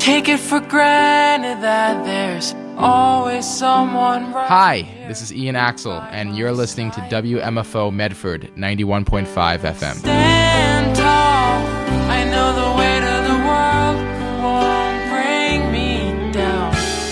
take it for granted that there's always someone right. Hi, this is Ian Axel, and you're listening to WMFO Medford 91.5 FM. Stand tall, I know the weight of the world won't bring me down.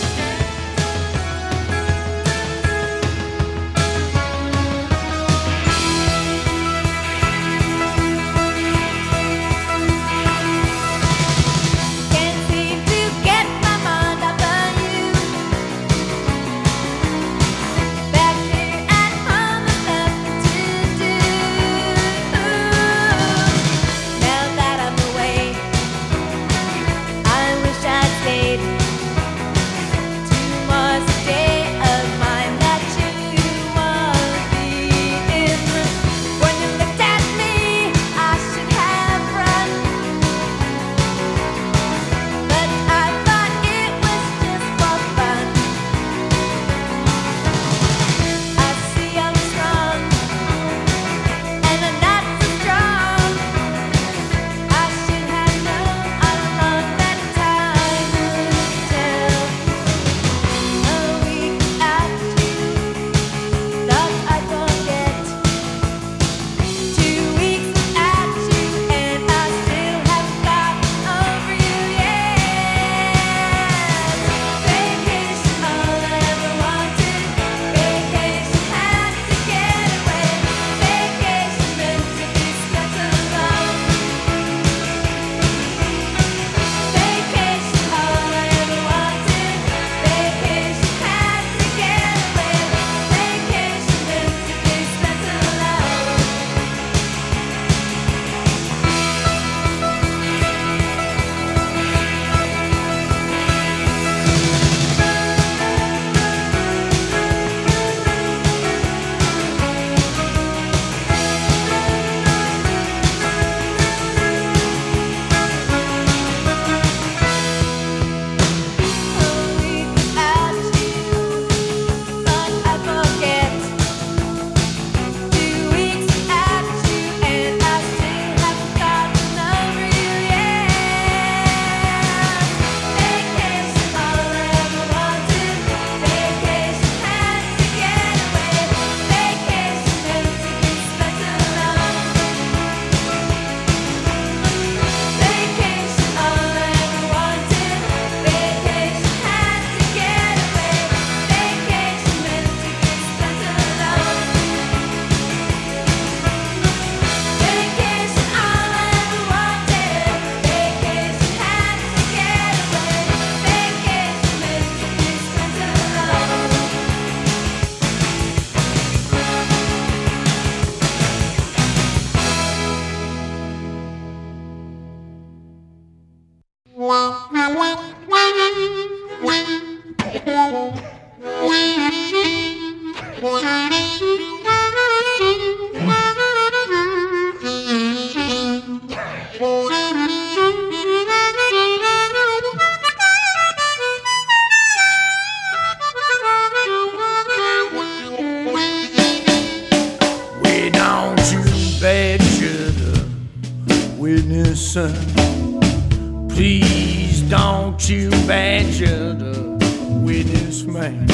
Please don't you badger the witness man.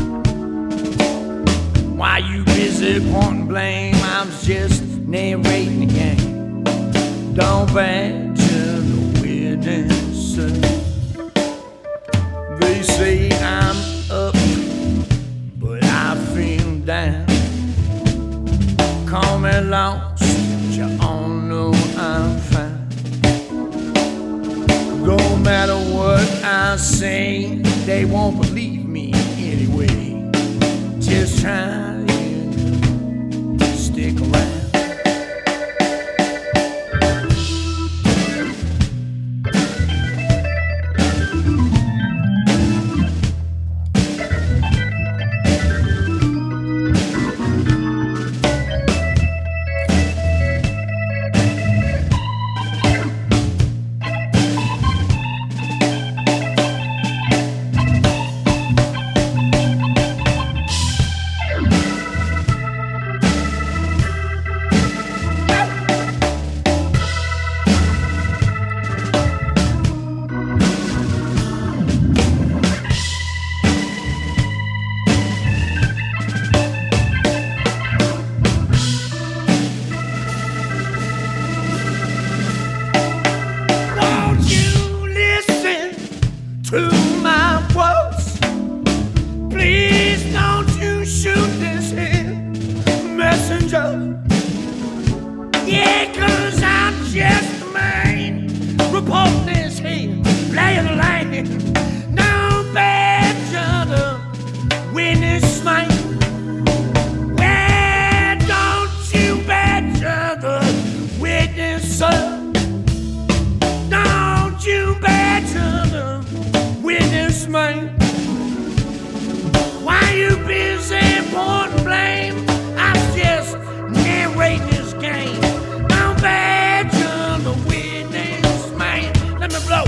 Why you busy pointing blame? I was just narrating the game. Don't badger the witness. They say I'm up, but I feel down. Call me lost, but you all know I'm fine. No matter what I say, they won't believe me anyway. Just try to stick around. to my words. Please don't you shoot this here messenger. Yeah, 'cause I'm just a man reporting this here lay of the land. No badger the witness mine. Well, don't you badger the witness, sir. Don't you badger the witness, man. Why you busy pointing blame? I'm just narrating this game. Don't badger the witness, man. Let me blow.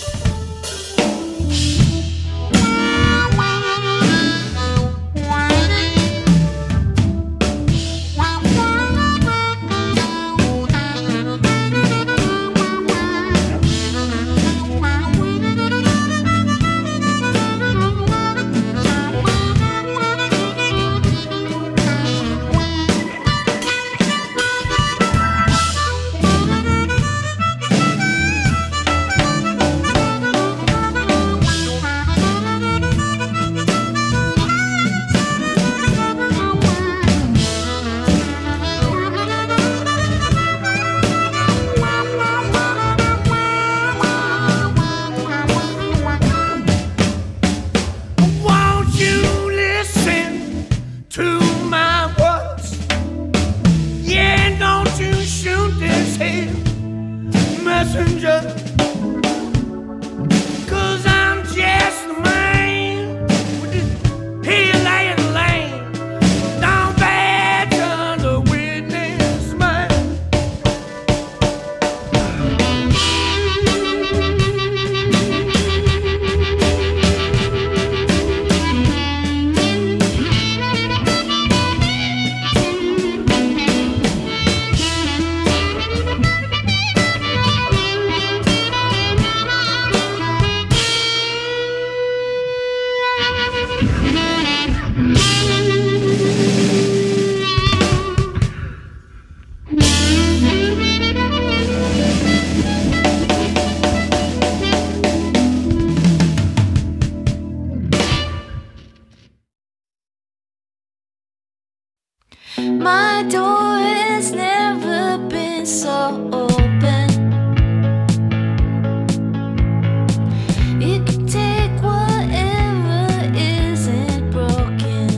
Messenger, 'cause I'm just a man with this here lay in the lane. Don't badger the witness, man. My door has never been so open. You can take whatever isn't broken.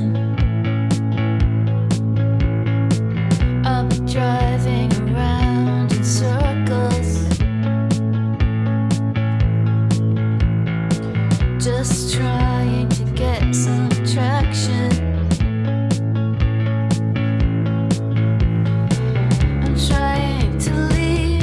I'll be driving around in circles, just trying to get some traction. Trying to leave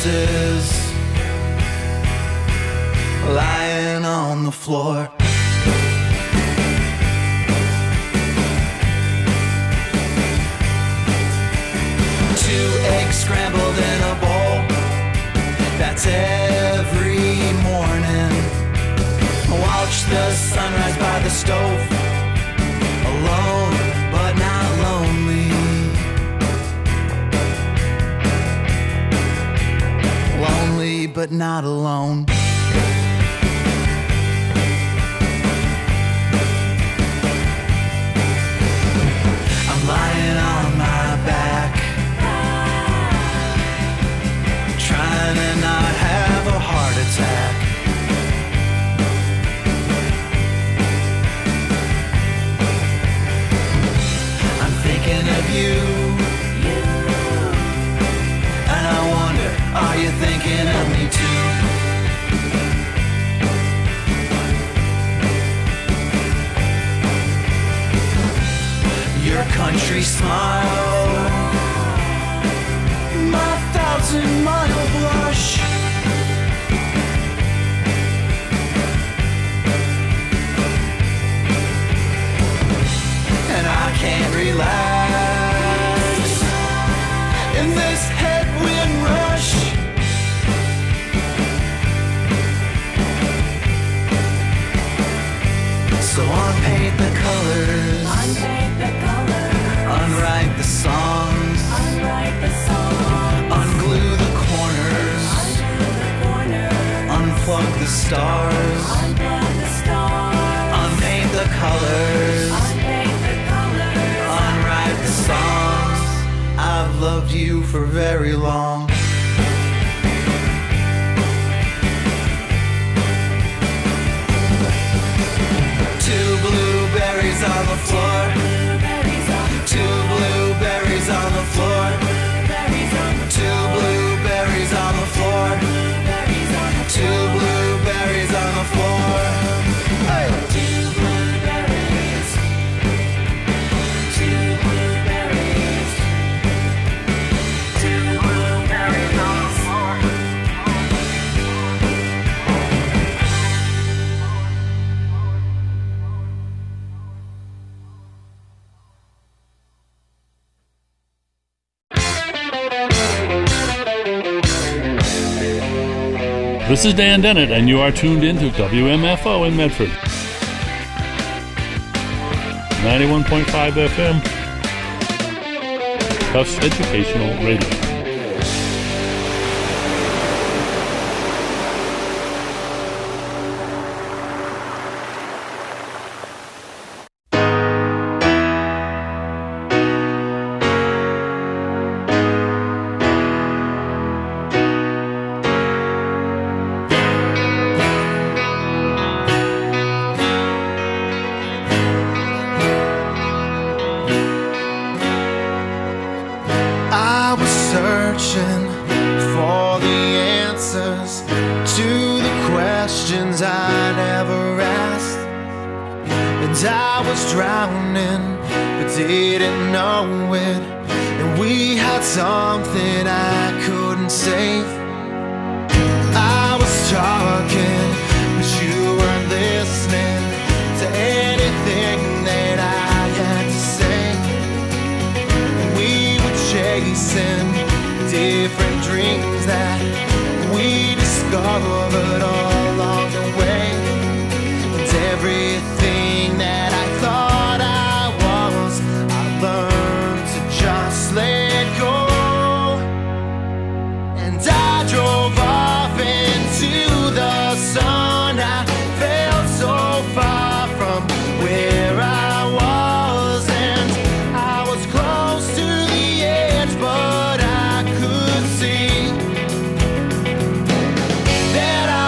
corpses lying on the floor. Two eggs scrambled in a bowl, that's every morning. Watch the sunrise by the stove, alone but not lonely. Lonely but not alone. I'm lying on my back, trying to not have a heart attack. I'm thinking of you, and I wonder, are you thinking of me too? Your country smile, my 1,000-mile blush. And I can't relax in this headwind rush. So unpaint the colors, unwrite the songs, unglue the corners, unplug the stars, unpaint the colors, unwrite the songs. I've loved you for very long. Two blueberries on the floor, two blueberries on the floor, two blueberries on the floor, two blueberries on the floor. Hey! Two blueberries, two blueberries, two blueberries on the floor. This is Dan Dennett, and you are tuned into WMFO in Medford. 91.5 FM, Tufts Educational Radio. I was searching for the answers to the questions I never asked, and I was drowning but didn't know it, and we had something I couldn't save. I was talking but you weren't listening to anything that I had to say. Chasing different dreams that we discovered all along the way, and everything that I thought I was, I learned to just let go. And I drove off into the sun. I felt so far from where I was, and I was close to the edge, but I could see that I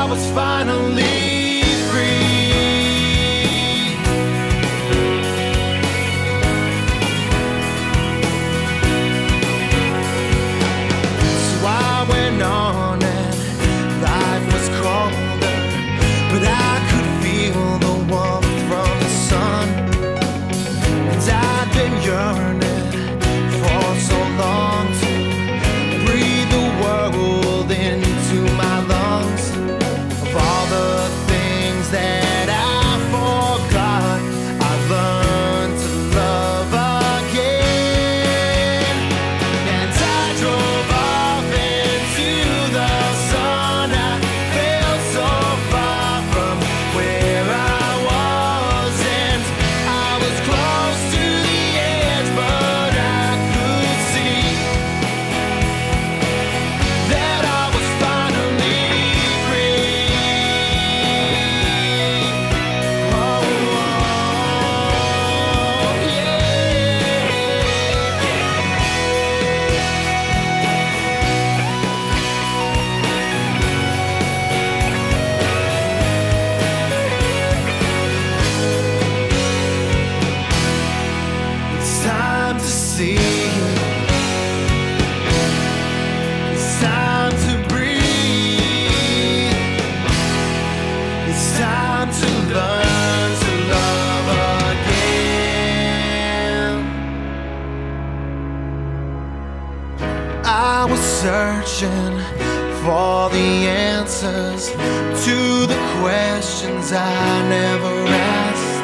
I was searching for the answers to the questions I never asked.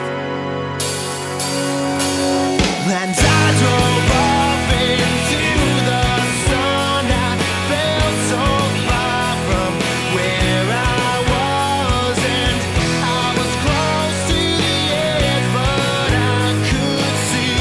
And I drove off into the sun. I felt so far from where I was, and I was close to the edge, but I could see.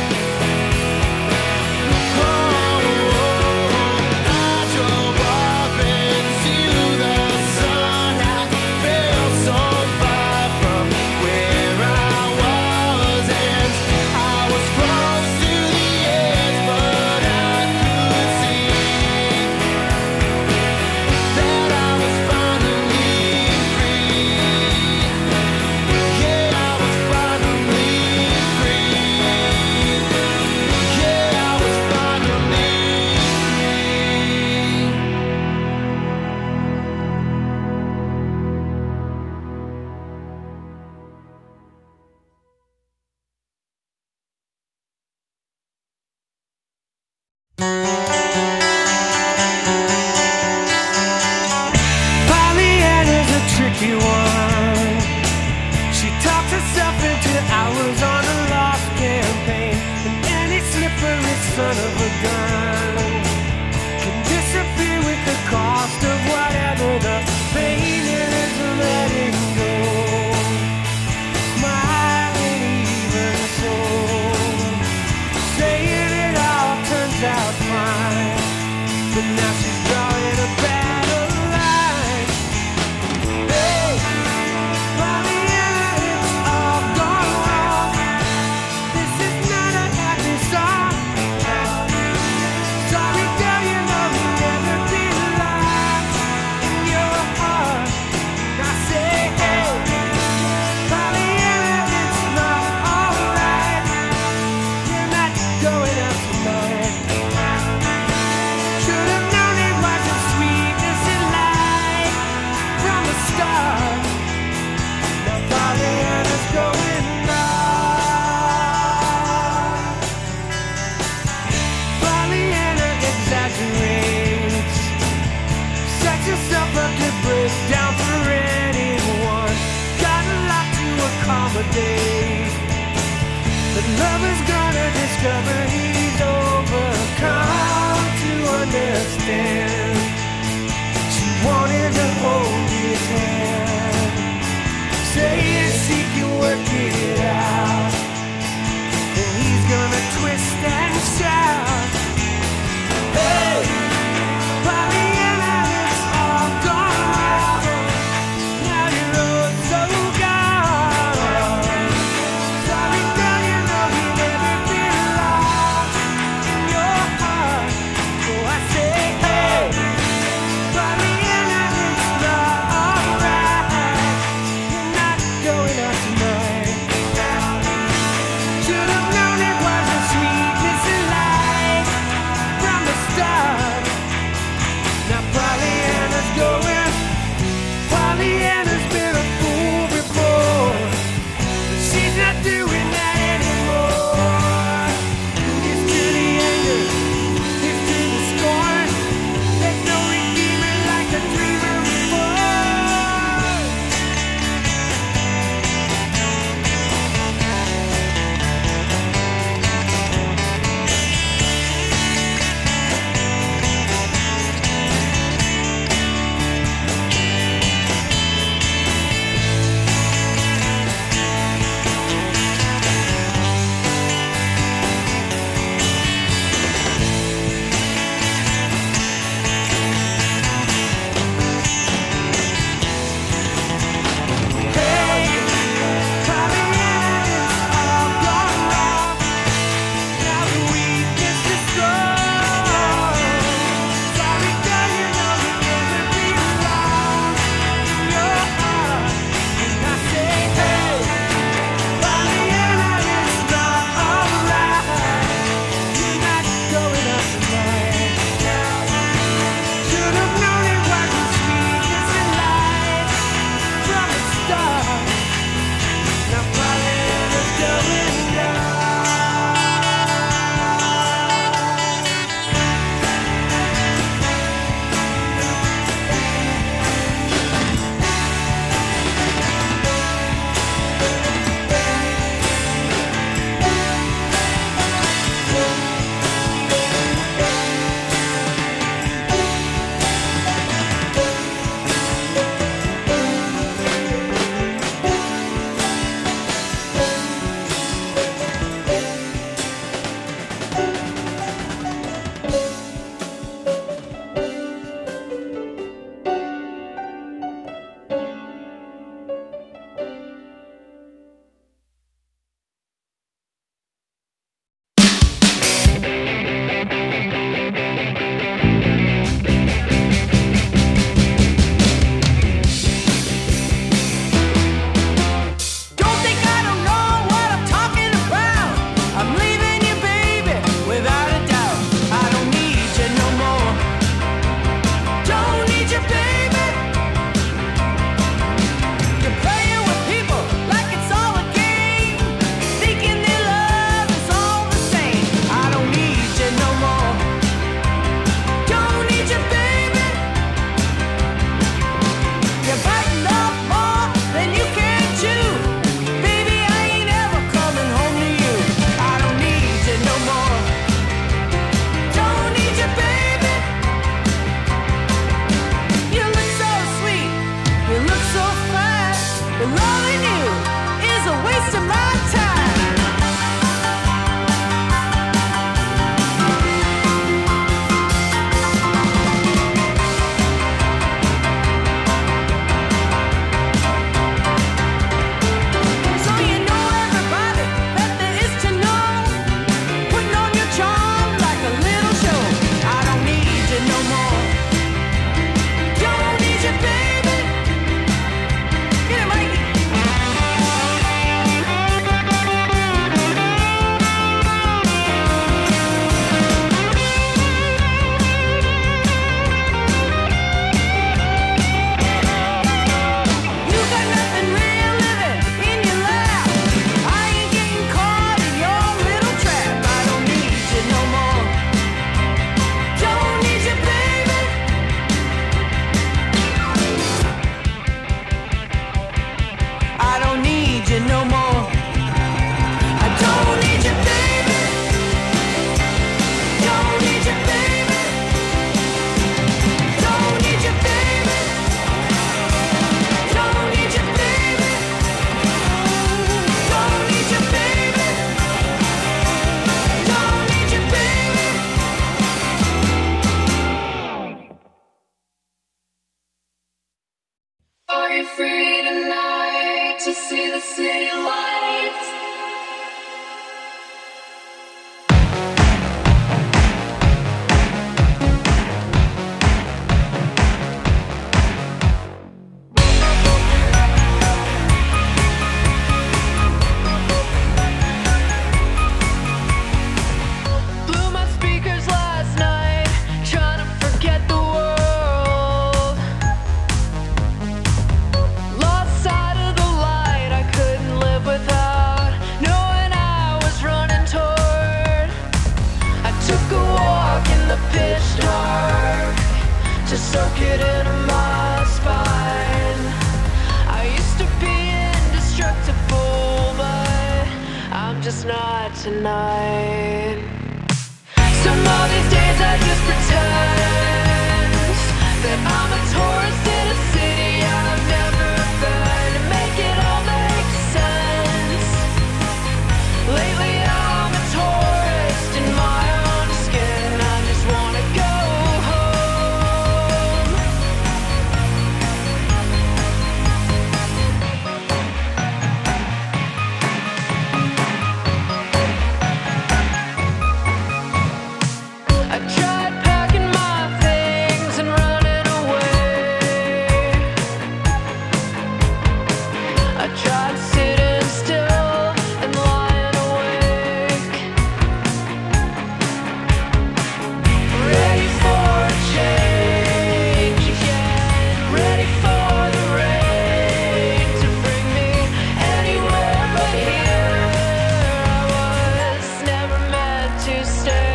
I drove off into the sun. I felt so far from where I was, and I was close to the edge, but I could see that I was finally free. Yeah, I was finally free. Yeah, I was finally Pollyanna's a tricky one. She talks herself into hours on a lost campaign, and any slippery son of a gun can disappear with the cost of whatever the pain is letting go. Smiling even so, saying it all turns out fine, but now she's drawing a battle line. Hey, Pollyanna, it's all gone wrong. This is not a happy song. Sorry, girl, you know you'll never be alive in your heart. I say, hey, Pollyanna, it's not alright. You're not going out tonight. Should have known it wasn't sweetness in life from the start. Now Pollyanna's going off. Pollyanna exaggerates, sets herself up to break down for anyone. Got a lot to accommodate, but lover's gonna discover he's overcome to understand. She wanted to hold his hand, saying she can work it out, and he's gonna twist and shout. Hey, Pollyanna, it's all gone wrong. Now your road's so gone. Sorry, girl, you know you'll never be alive in your heart. So I say, hey, you free tonight to see the city lights? Blew my speakers last night, trying to forget the world. Lost sight of the light I couldn't live without, knowing I was running toward. I took a walk in the pitch dark to soak it into my spine. I used to be indestructible, but I'm just not tonight. Some of these days I just pretend that I'm a tourist in a city I've never been, to make it all make sense. Lately I'm a tourist in my own skin. I just wanna go home. I tried packing my things and running away. I tried sitting still and lying awake, ready for a change again, ready for the rain to bring me anywhere but here. I was never meant to stay.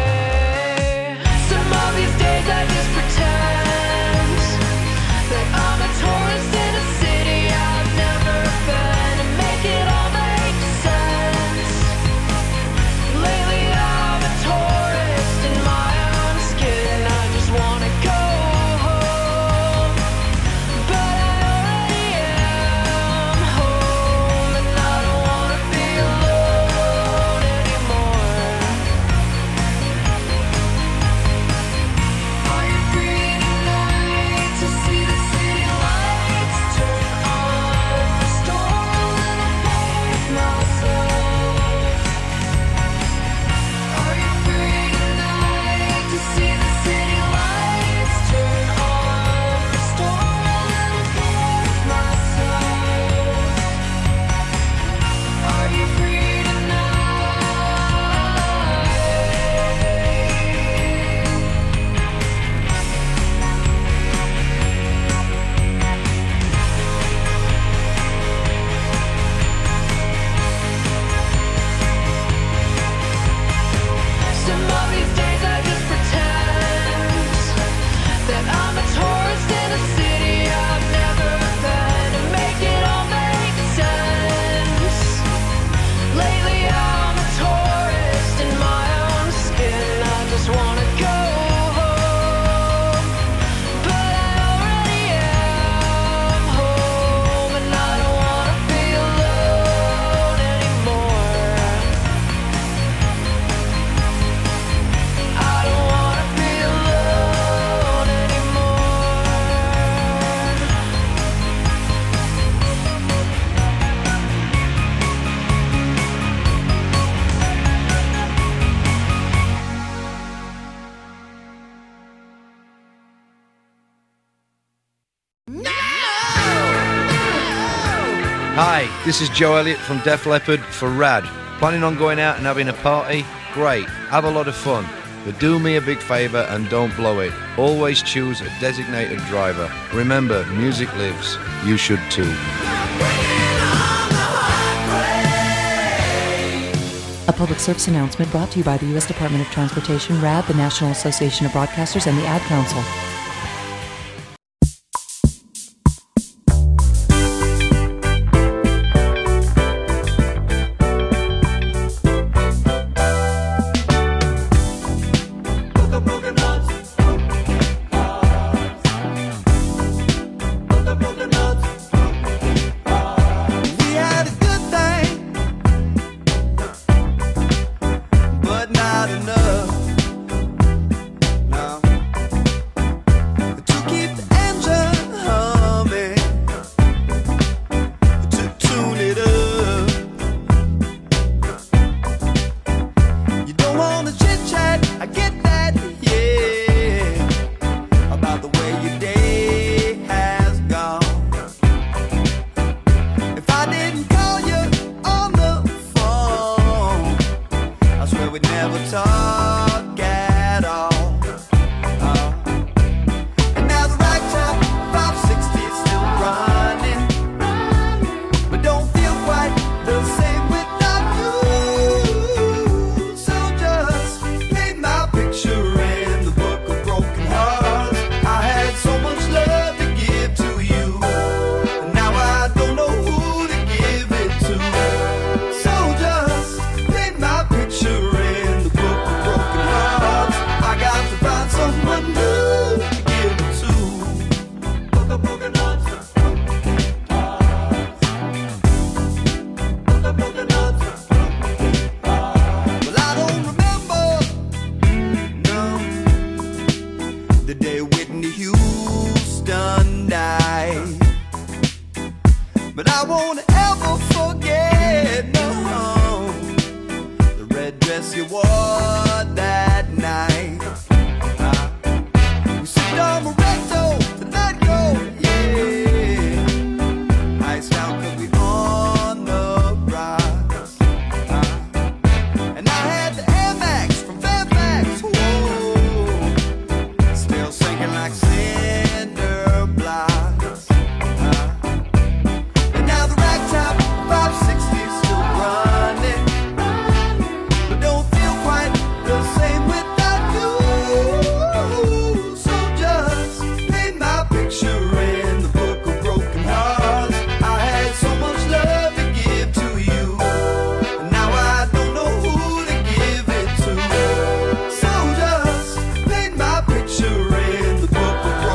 Some of these days I just pretend that I'm a tourist in a city I've never been, to make it all make sense. Lately I'm a tourist in my own skin. I just wanna go home, but I already am home, and I don't wanna be alone anymore. Are you free tonight to see the city lights turn on? Restore a little faith myself. Are you free tonight to see the city lights turn on? Restore a little faith myself. Are you free tonight? Some of these days I just pretend that I'm a tourist in a city I've never been, to make it all make sense. Lately I'm a tourist in my own skin. I just wanna go home, but I already am home, and I don't wanna be alone anymore. I don't wanna be alone anymore. Hi, this is Joe Elliott from Def Leppard for Rad. Planning on going out and having a party? Great, have a lot of fun. But do me a big favour and don't blow it. Always choose a designated driver. Remember, music lives. You should too. A public service announcement brought to you by the U.S. Department of Transportation, RAD, the National Association of Broadcasters, and the Ad Council. We had a good thing, but not enough. No. I won't ever forget, no, the red dress you wore that night. We sipped on Moretto the night ago, yeah. Iced out 'cause we on the rise. And I had the Air Max from Fairfax, whoa, still sinking like cinder blocks. And now the ragtop 560 is still running, but don't feel quite the same without you. So just paint my picture in the book of broken hearts. I had so much love to give to you, and now I don't know who to give it to. So just paint my picture in the book of broken hearts.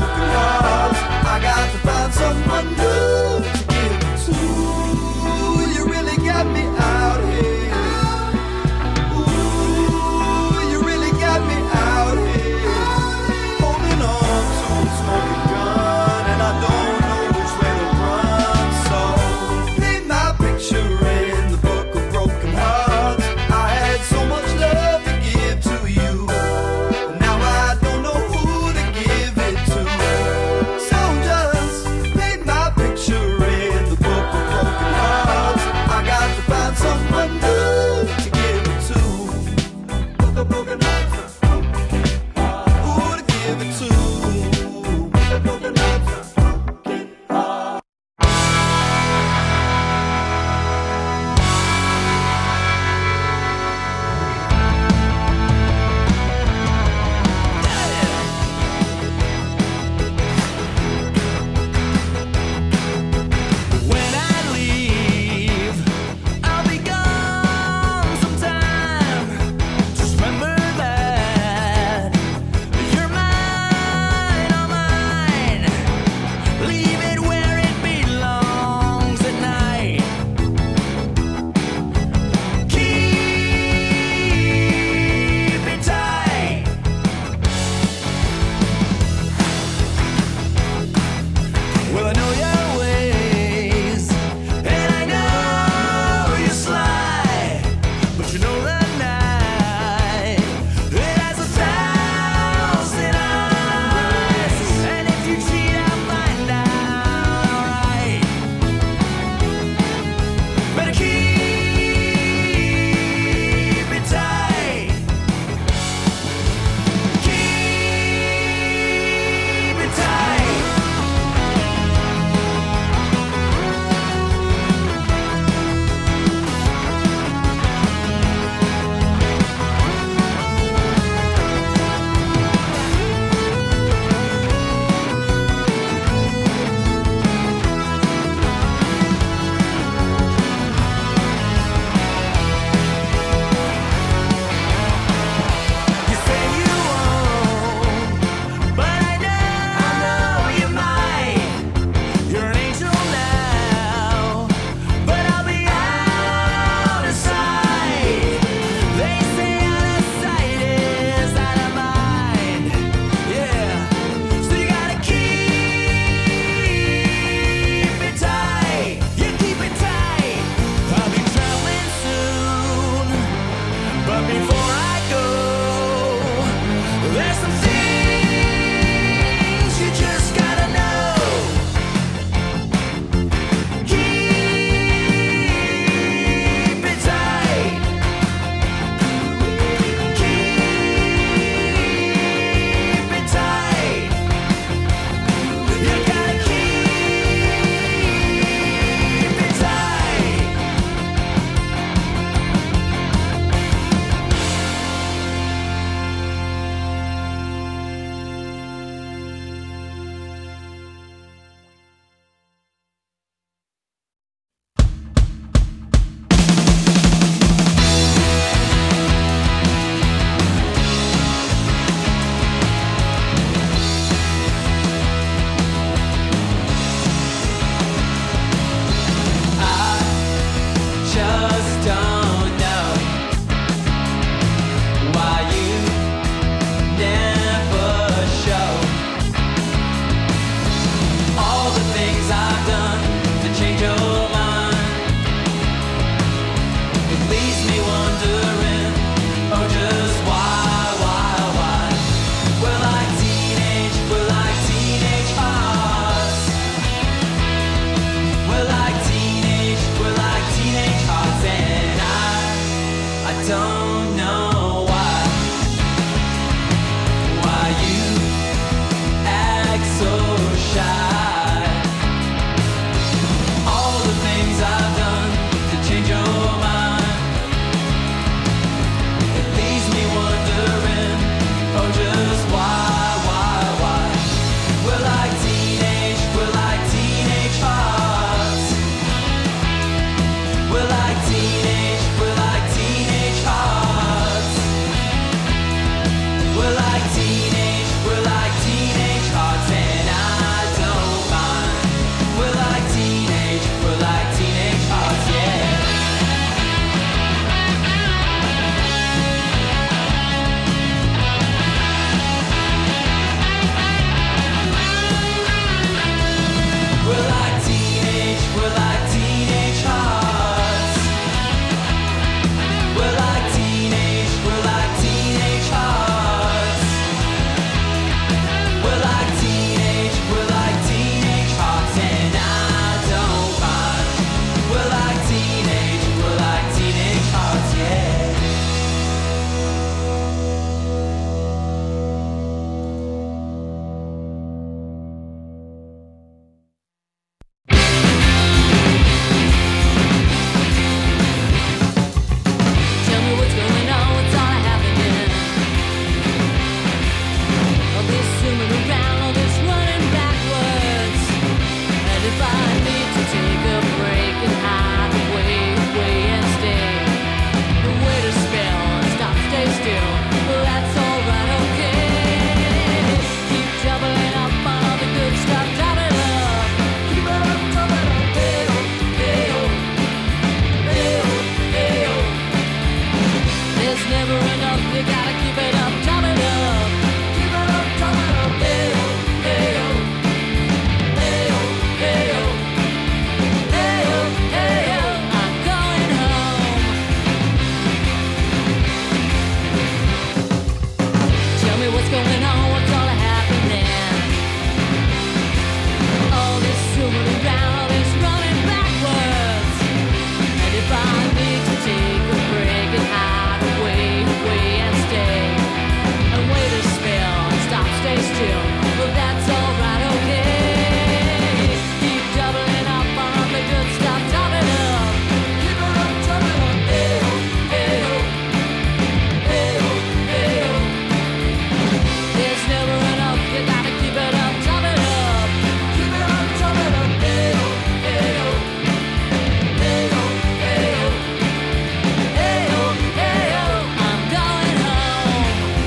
still. Well, that's alright, okay. Keep doubling up on all the good stuff, doubling up. Keep it up, doubling up. Hey-oh, hey-oh. Hey-oh, hey-oh. There's never enough, you gotta keep it up, doubling up. Keep it up, doubling up. Hey-oh, hey-oh. Hey-oh, hey-oh. Hey-oh, hey-oh. I'm going home.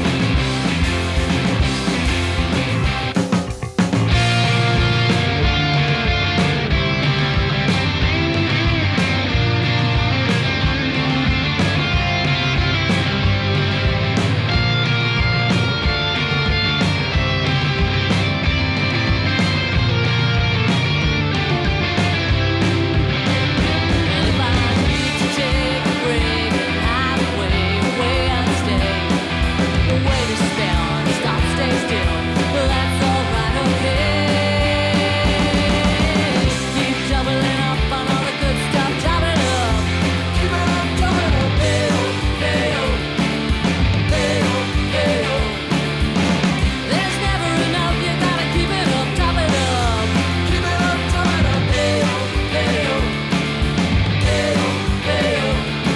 And if I need to take a break, highway, way I'll stay. A way to spell, stop, stay still. Well, that's alright, okay. Keep doubling up on all the good stuff, doubling up. Keep it up, doubling up. Hey-oh, hey-oh. Hey-oh, hey-oh. There's never enough, you gotta keep it up, doubling up. Keep it up, doubling up. Hey-oh, hey-oh. Hey-oh, hey-oh.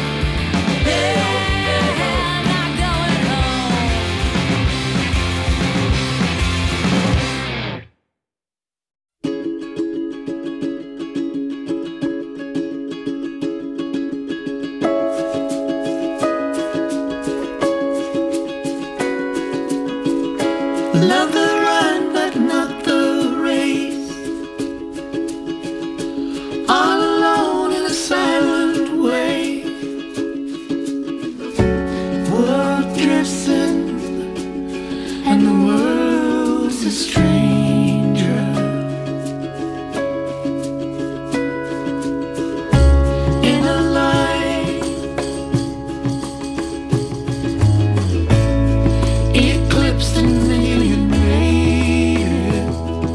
Yeah, not going home. Love the run, but not the race. All alone in a silent way. World drifts in, and the world's a stranger. In a light, eclipsed and alienated.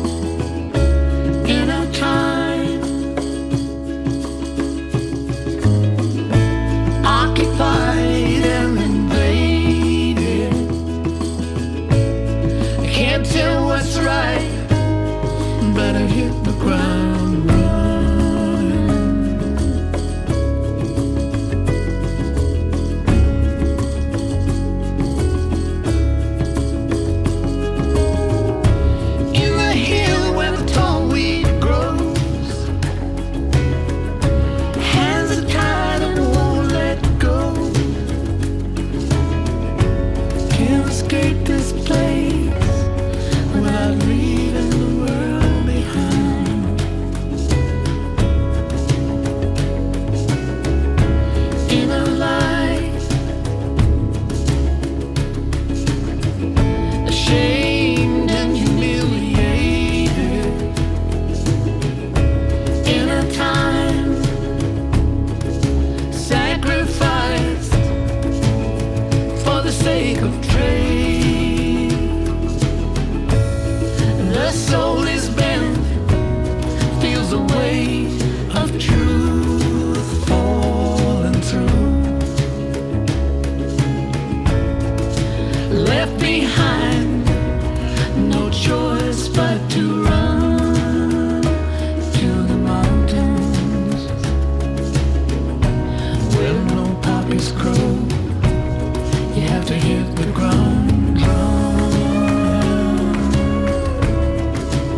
In our time, occupied and invaded. I can't tell what's right, but I hit the ground running. In the hill where the tall weed grows, hands are tied and won't let go. Can't escape this place without leaving the world behind. In a light, ashamed and humiliated. In a time, sacrificed for the sake of trade. The soul is bent, feels the weight of truth falling through. Left behind, no choice but to run to the mountains where no poppies grow. You have to hit the ground running.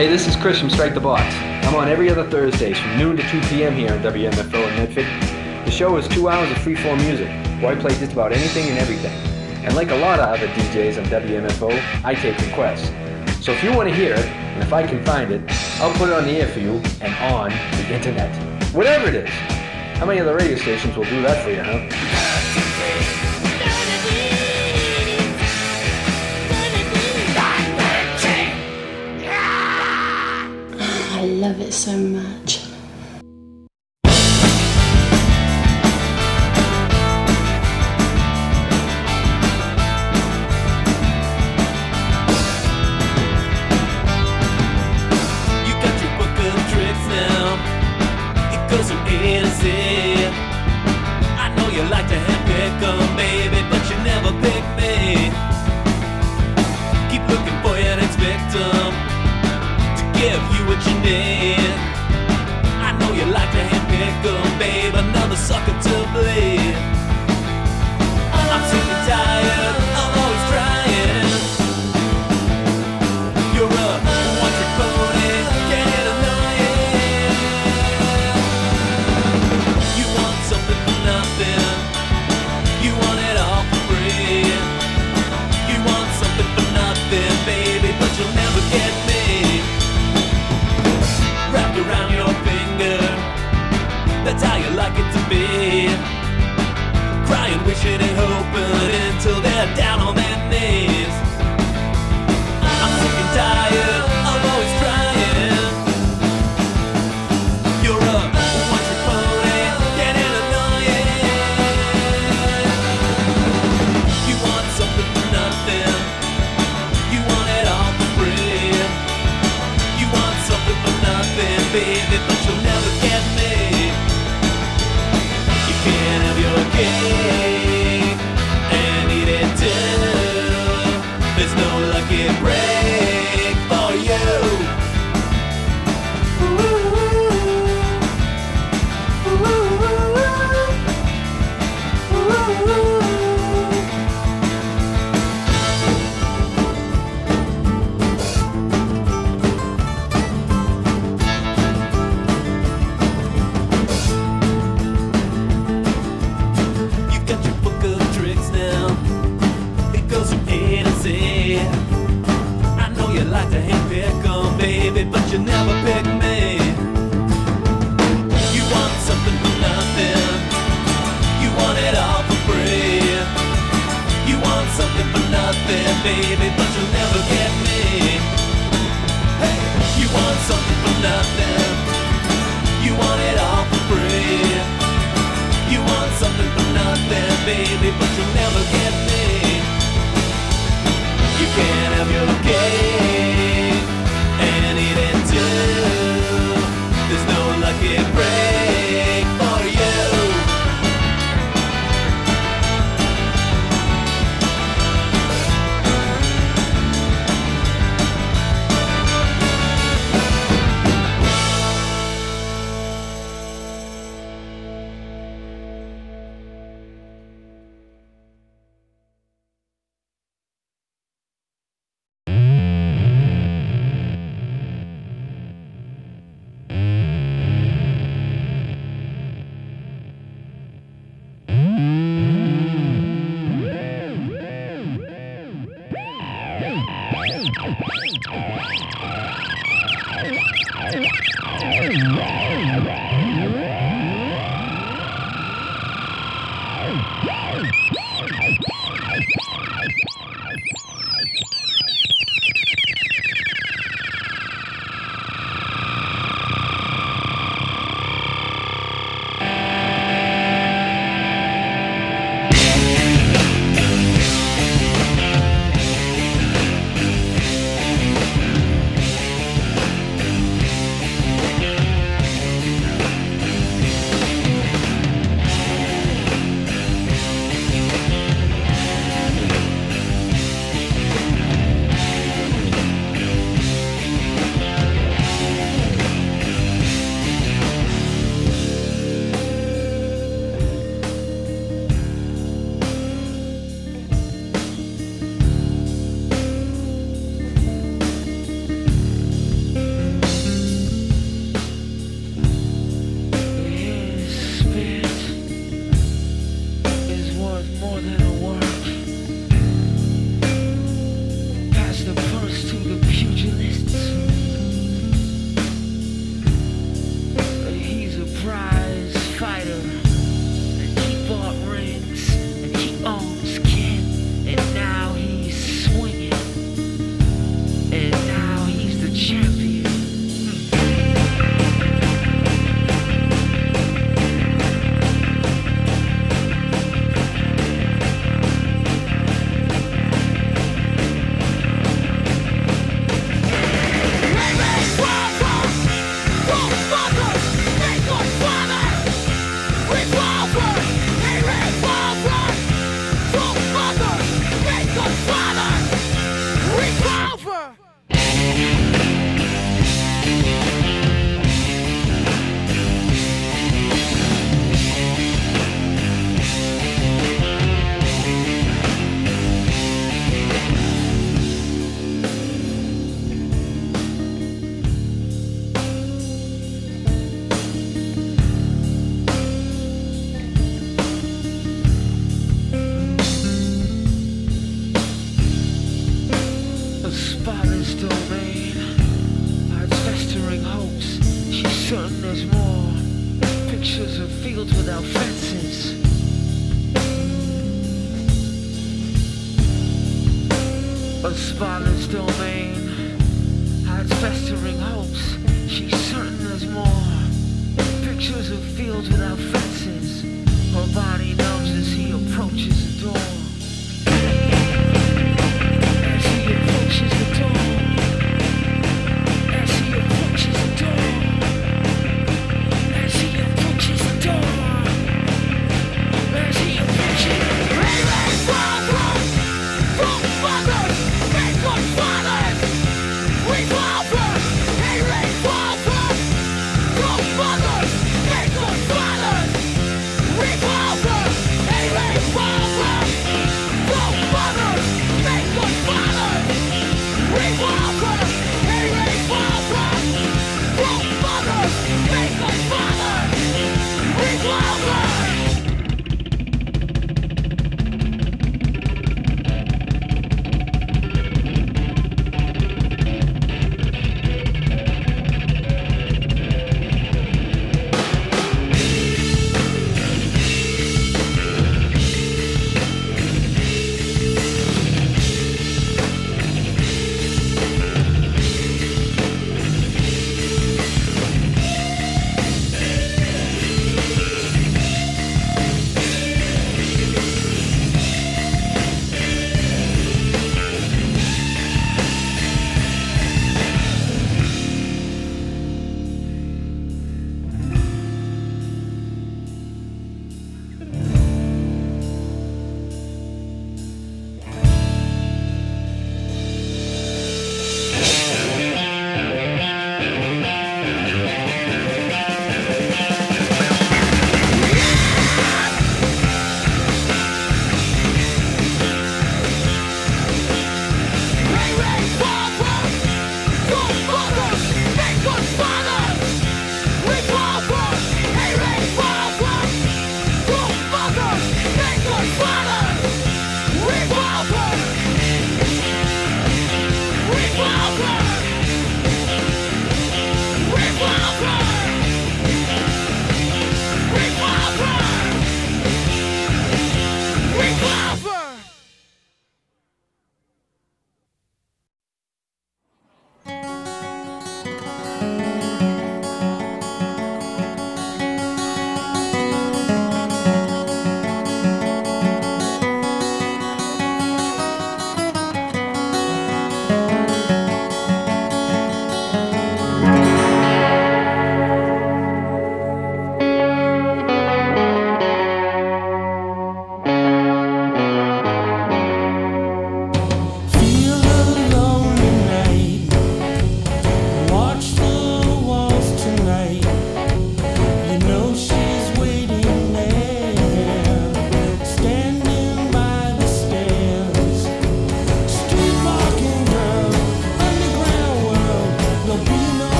Hey, this is Chris from Strike the Box. I'm on every other Thursdays from noon to 2 p.m. here on WMFO in Medford. The show is 2 hours of freeform music, where I play just about anything and everything. And like a lot of other DJs on WMFO, I take requests. So if you want to hear it, and if I can find it, I'll put it on the air for you and on the internet. Whatever it is. How many other radio stations will do that for you, huh? I love it so much. You got your book of tricks now. It goes from A to Z. I know you like to handpick 'em, baby, but you never pick me. Keep looking for your next victim to give you what you need. I know you like to handpick 'em, babe, another sucker to bleed. I'm sick and tired of always trying. You're a one-trick pony, get annoying. You want something for nothing. You want it all for free. You want something for nothing, baby, but you'll never get me. Wrapped around your finger, that's how you like it to be. Crying, wishing and hoping until they're down on their knees. I'm sick and tired of always trying. You're a one-trick pony, getting annoying. You want something for nothing. You want it all for free. You want something for nothing, baby, but you'll never get me. You can't have your cake and eat it too. There's no lucky break for you. You got your book of tricks now. It goes from A to Z. I know you like to handpick 'em, baby, but you never pick me. You want something for nothing. You want it all for free. You want something for nothing, baby, but you'll never get me. Hey, you want something for nothing. You want it all for free. You want something for nothing, baby, but you'll never get me. You can't have your cake and eat it too. There's no lucky break for you. fields without fences. A spotless domain hides festering hopes. She's certain there's more. Pictures of fields without fences. Her body numbs as he approaches the door. As he approaches the door. As he approaches the door. As he approaches the door. As he approaches. Raven fathers, from fathers, make good fathers. Revolver, Raven fathers, from fathers, make good fathers. Revolver, Raven fathers, from fathers, make good fathers. Revolver, Raven fathers, from fathers, make good fathers. Revolver.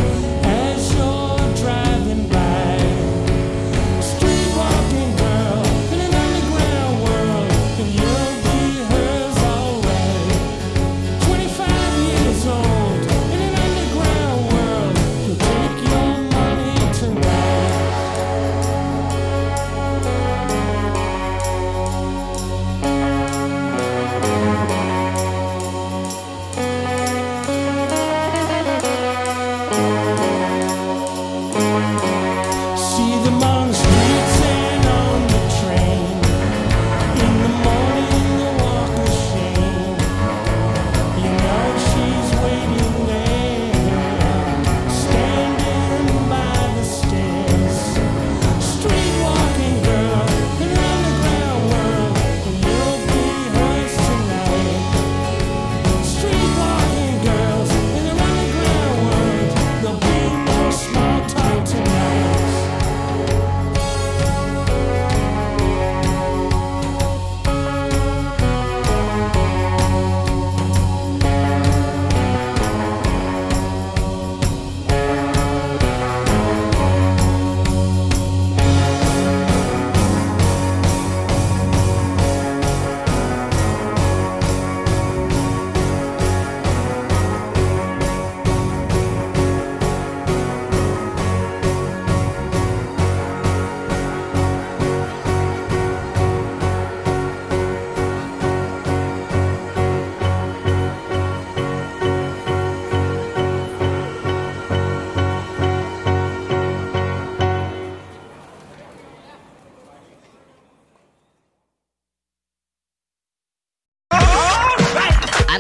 Driving by, street walking girl.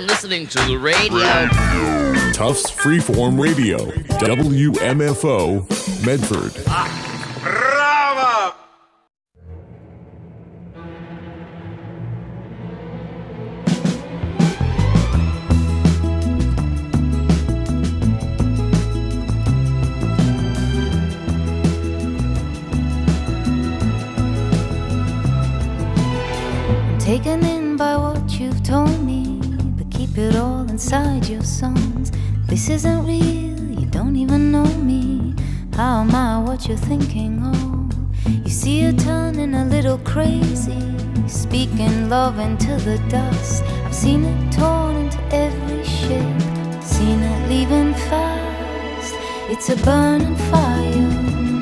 listening to the radio. Tufts Freeform Radio, WMFO, Medford. Bravo! Taken in by what you've told me, but keep it all inside your songs. This isn't real, you don't even know me. How am I what you're thinking of? You see her turning a little crazy, speaking love into the dust. I've seen it torn into every shape, seen it leaving fast. It's a burning fire.